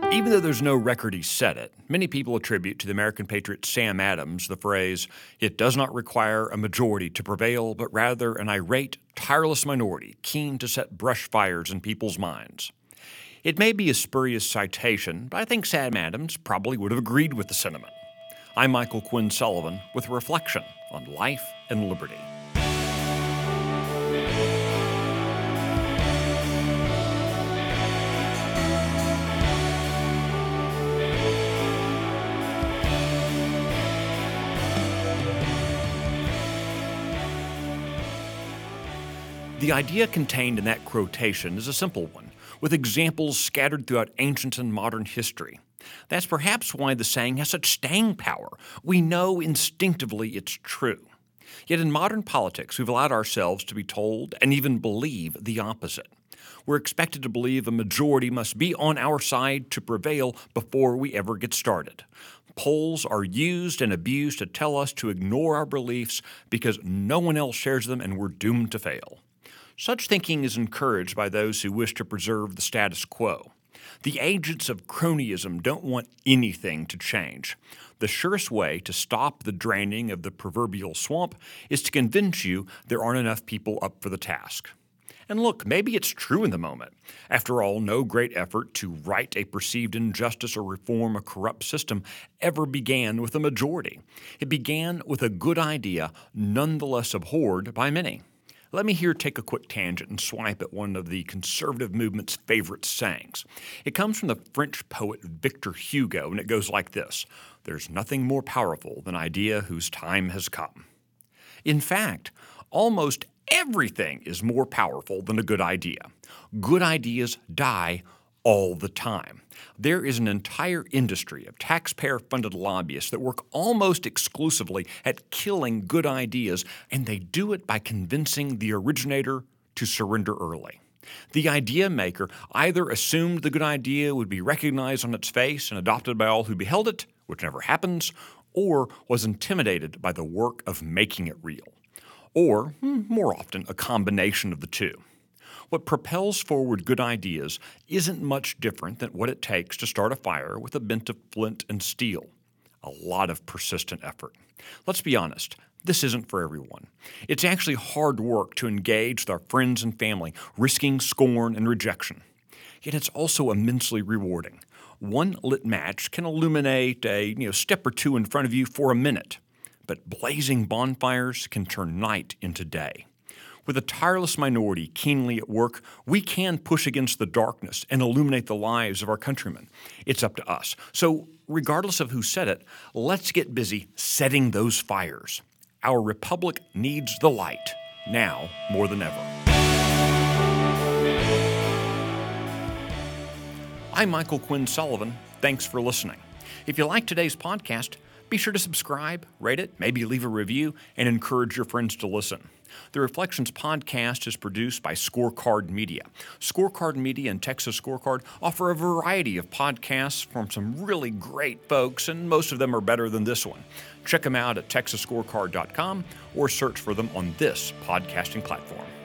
Even though there's no record he said it, many people attribute to the American patriot Sam Adams the phrase, "It does not require a majority to prevail, but rather an irate, tireless minority keen to set brush fires in people's minds." It may be a spurious citation, but I think Sam Adams probably would have agreed with the sentiment. I'm Michael Quinn Sullivan with a reflection on life and liberty. The idea contained in that quotation is a simple one, with examples scattered throughout ancient and modern history. That's perhaps why the saying has such staying power. We know instinctively it's true. Yet in modern politics, we've allowed ourselves to be told and even believe the opposite. We're expected to believe a majority must be on our side to prevail before we ever get started. Polls are used and abused to tell us to ignore our beliefs because no one else shares them and we're doomed to fail. Such thinking is encouraged by those who wish to preserve the status quo. The agents of cronyism don't want anything to change. The surest way to stop the draining of the proverbial swamp is to convince you there aren't enough people up for the task. And look, maybe it's true in the moment. After all, no great effort to right a perceived injustice or reform a corrupt system ever began with a majority. It began with a good idea, nonetheless abhorred by many. Let me here take a quick tangent and swipe at one of the conservative movement's favorite sayings. It comes from the French poet Victor Hugo, and it goes like this: "There's nothing more powerful than an idea whose time has come." In fact, almost everything is more powerful than a good idea. Good ideas die all the time. There is an entire industry of taxpayer-funded lobbyists that work almost exclusively at killing good ideas, and they do it by convincing the originator to surrender early. The idea maker either assumed the good idea would be recognized on its face and adopted by all who beheld it, which never happens, or was intimidated by the work of making it real. Or, more often, a combination of the two. What propels forward good ideas isn't much different than what it takes to start a fire with a bent of flint and steel. A lot of persistent effort. Let's be honest, this isn't for everyone. It's actually hard work to engage with our friends and family, risking scorn and rejection. Yet it's also immensely rewarding. One lit match can illuminate a step or two in front of you for a minute, but blazing bonfires can turn night into day. With a tireless minority keenly at work, we can push against the darkness and illuminate the lives of our countrymen. It's up to us. So, regardless of who said it, let's get busy setting those fires. Our republic needs the light, now more than ever. I'm Michael Quinn Sullivan. Thanks for listening. If you like today's podcast, be sure to subscribe, rate it, maybe leave a review, and encourage your friends to listen. The Reflections podcast is produced by Scorecard Media. Scorecard Media and Texas Scorecard offer a variety of podcasts from some really great folks, and most of them are better than this one. Check them out at texasscorecard.com or search for them on this podcasting platform.